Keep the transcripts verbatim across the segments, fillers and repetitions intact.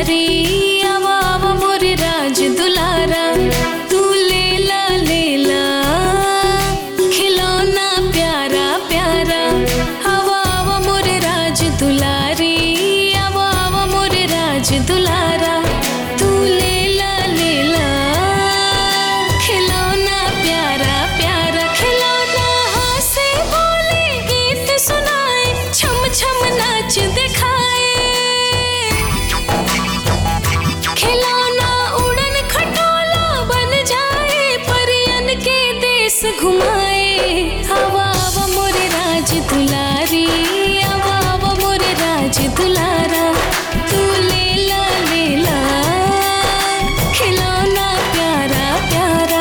दुलारी आवा आवा मोरे राज दुलारा तू लेला लेला खिलौना प्यारा प्यारा आवा आवा मोरे राज दुलारी आवा आवा मोरे राज दुलारा तू लेला लेला खिलौना प्यारा प्यारा खिलौना हंसे बोले गीत सुनाए छम छम नाच दिखाए खिलौना उड़न खटोला बन जाए परियन के देश घुमाए आवा आवा मोरे राज दुलारी आवा आवा मोरे राज दुलारा तू लेला लेला खिलौना प्यारा प्यारा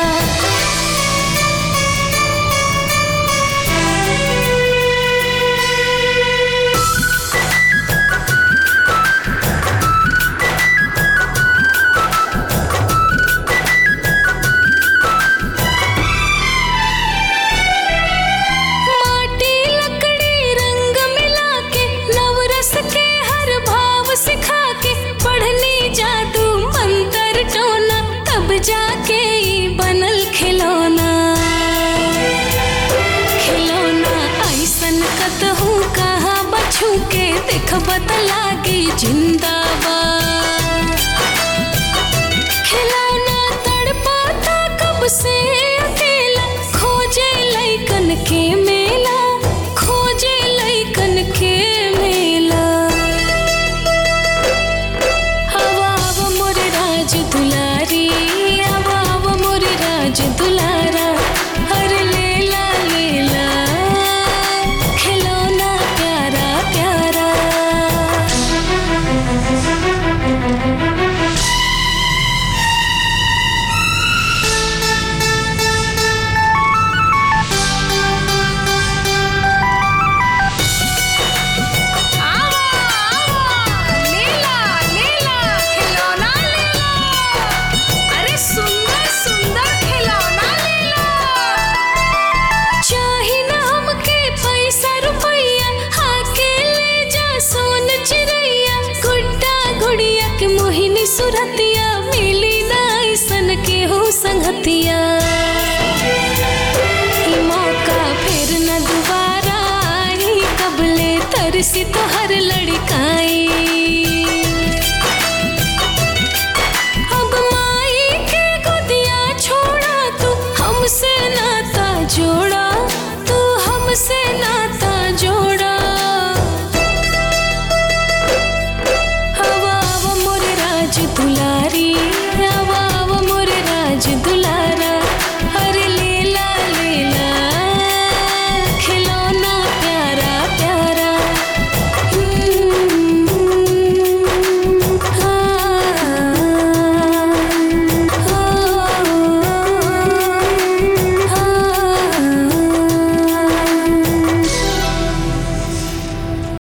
सिखा के पढ़नी जादू मंतर टोना तब जाके बनल खिलौना खिलौना ऐसन कतहू कहाँ बछू के देखबत लागी जिंदाबाद खिलौना तड़पाता कब से अकेला खोजे लइकन के मेला खोजे लइकन के मेला दुलारी आवा आवा मोरे राज दुलारा हर लेला लेला खिलौना प्यारा प्यारा मोहिनी सुरतिया मिली ना ऐसन के हो संगतिया मौका फिर न दोबारा आई कबले तरसी तो